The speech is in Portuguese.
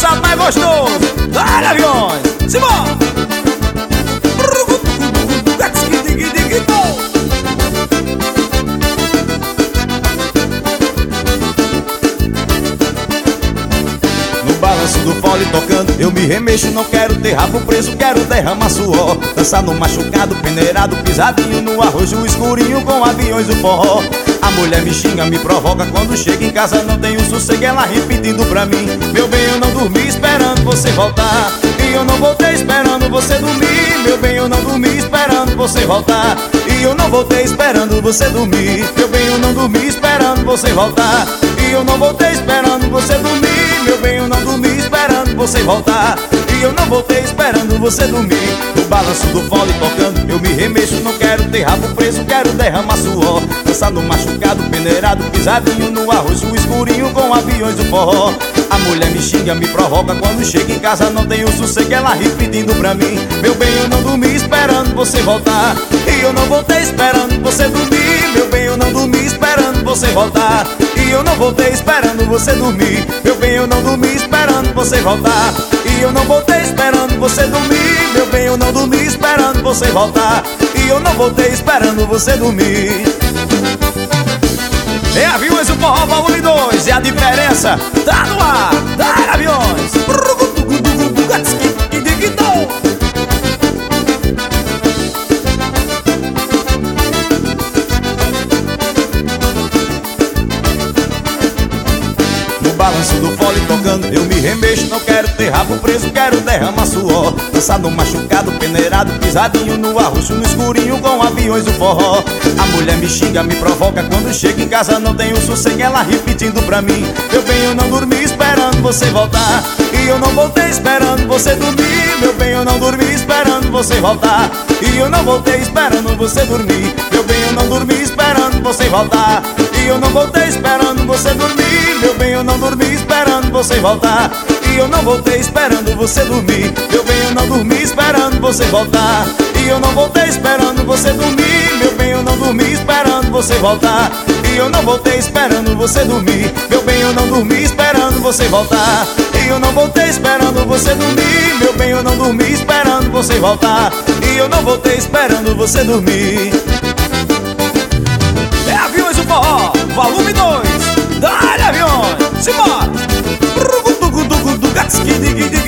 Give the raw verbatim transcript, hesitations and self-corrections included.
dançado mais gostoso. Dá-lhe, aviões, simbora! No balanço do fole tocando, eu me remexo, não quero ter rabo preso, quero derramar suor. Dançar no machucado, peneirado, pisadinho no arrojo escurinho com aviões do forró. A mulher me xinga, me provoca, quando chega em casa não tenho sossego, ela repetindo pra mim: meu bem, eu não dormi esperando você voltar, e eu não voltei esperando você dormir. Meu bem, eu não dormi esperando você voltar, e eu não voltei esperando você dormir. Meu bem, eu não dormi esperando você voltar, e eu não voltei esperando você dormir. Meu bem, eu não dormi esperando você voltar, e eu não voltei esperando você dormir. No balanço do fole tocando, eu me remexo, não quero ter rabo preso, quero derramar suor. Dançar no machucado, peneirado, pisadinho no arrojo escurinho com aviões do forró. A mulher me xinga, me provoca, quando chega em casa não tenho sossego, ela repetindo pra mim: meu bem, eu não dormi esperando você voltar, e eu não voltei esperando você dormir. Meu bem, eu não dormi esperando você voltar, e eu não voltei esperando você dormir. Meu bem, eu não dormi esperando você voltar, e eu não voltei esperando você dormir. Meu bem, eu não dormi esperando você voltar, e eu não voltei esperando você dormir. É Aviões, o forró volume dois, e a diferença tá no ar. Dá, Aviões! No balanço do fole tocando, eu me remexo, não quero ter rabo preso, quero derramar suor. Dançar no machucado, peneirado, pisadinho no arroxo, no escurinho com aviões do forró. A mulher me xinga, me provoca, quando chega em casa não tenho sossego, ela repetindo pra mim: meu bem, eu não dormi esperando você voltar, e eu não voltei esperando você dormir. Meu bem, eu não dormi esperando você voltar, e eu não voltei esperando você dormir. Meu bem, eu não dormi esperando você voltar, e eu não voltei esperando você dormir. Meu bem, eu não dormi esperando você voltar, e eu não voltei esperando você dormir. Meu bem, eu não dormi esperando você voltar, e eu não voltei esperando você dormir. Meu bem, eu não dormi esperando você voltar, e eu não voltei esperando você dormir. Meu bem, eu não dormi esperando você voltar, e eu não voltei esperando você dormir. Meu bem, eu não dormi esperando você voltar, e eu não voltei esperando você dormir. É Aviões, o forró, volume dois. Dá-lhe, Aviões, simbora!